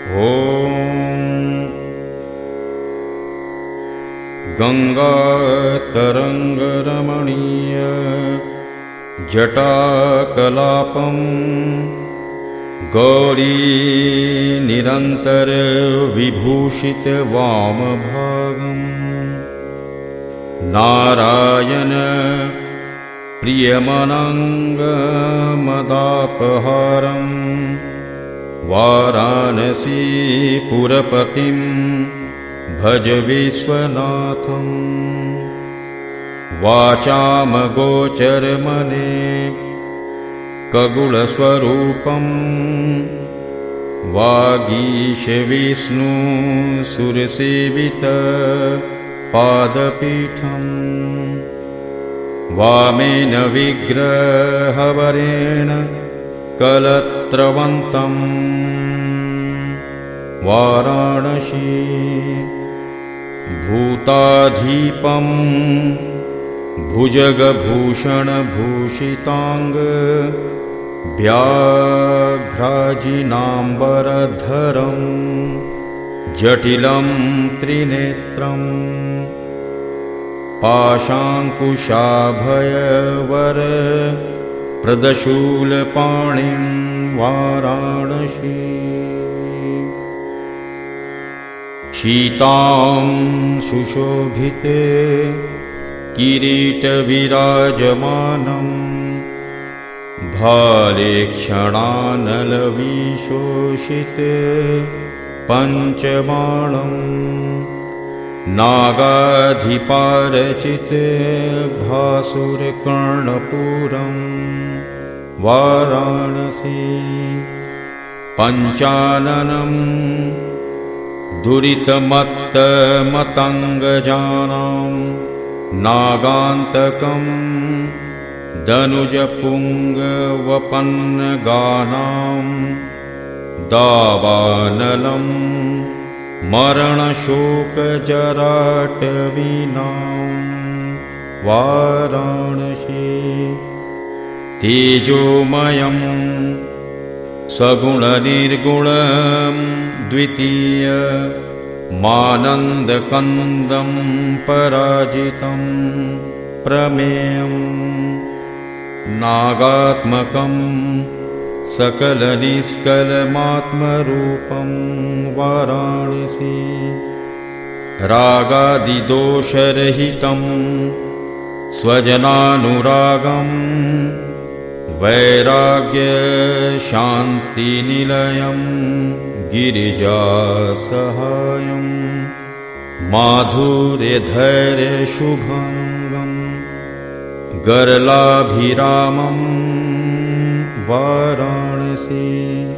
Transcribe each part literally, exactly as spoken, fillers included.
ॐ गङ्गातरङ्गरमणीय जटाकलापं गौरी निरन्तर विभूषित वामभागं नारायण प्रियमनाङ्गमदापहारं वाराणसीपुरपतिं भज विश्वनाथं वाचामगोचरमने खगोलस्वरूपं वागीशविष्णुसुरसेवितपादपीठं वामेन विग्रहवरेण कलत्रवन्तं वाराणसी भूताधीपं भुजगभूषणभूषिताङ्ग व्याघ्राजिनाम्बरधरं जटिलं त्रिनेत्रं पाशाङ्कुशाभयवर प्रदशूलपाणिं वाराणसी शीतां सुशोभिते किरीटविराजमानं भालेक्षणानलविशोषिते पञ्चबाणं नागाधिपारचिते भासुरकर्णपूरं वाराणसी पञ्चाननं दुरितमत्तमतङ्गजानां नागान्तकं दनुजपुङ्गवपन्नगानां दावानलं मरणशोकजराटवीनां वाराणसी तेजोमयं सगुणनिर्गुणं द्वितीय मानन्दकन्दं पराजितं प्रमेयं नागात्मकं सकलनिष्कलमात्मरूपं वाराणसी रागादिदोषरहितं स्वजनानुरागं वैराग्यशान्तिनिलयं गिरिजासहायं माधुर्यधैर्यशुभङ्गं गरलाभिरामं वाराणसी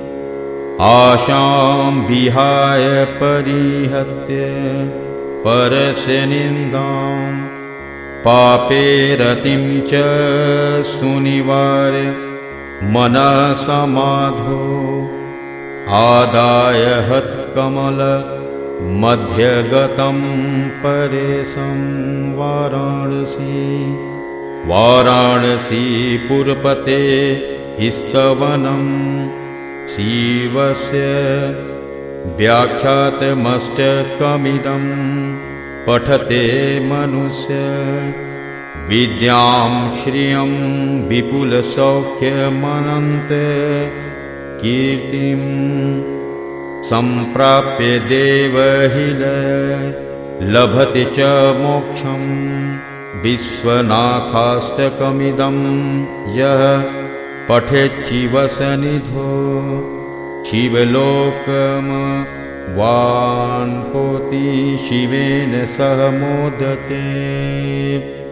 आशां विहाय परिहत्य परस्य निन्दां पापे रतिं च सुनिवार्य मनसमाधो आदाय हत्कमल मध्यगतं परेशं वाराणसी वाराणसीपुरपते स्तवनं शिवस्य व्याख्यातमष्टकमिदं पठते मनुष्य विद्यां श्रियं विपुलसौख्यमनन्त कीर्तिं सम्प्राप्य देवहिल लभते च मोक्षं विश्वनाथाष्टकमिदं यः पठेच्चिवसनिधो शिवलोकमवाप्नोति शिवेन सह मोदते।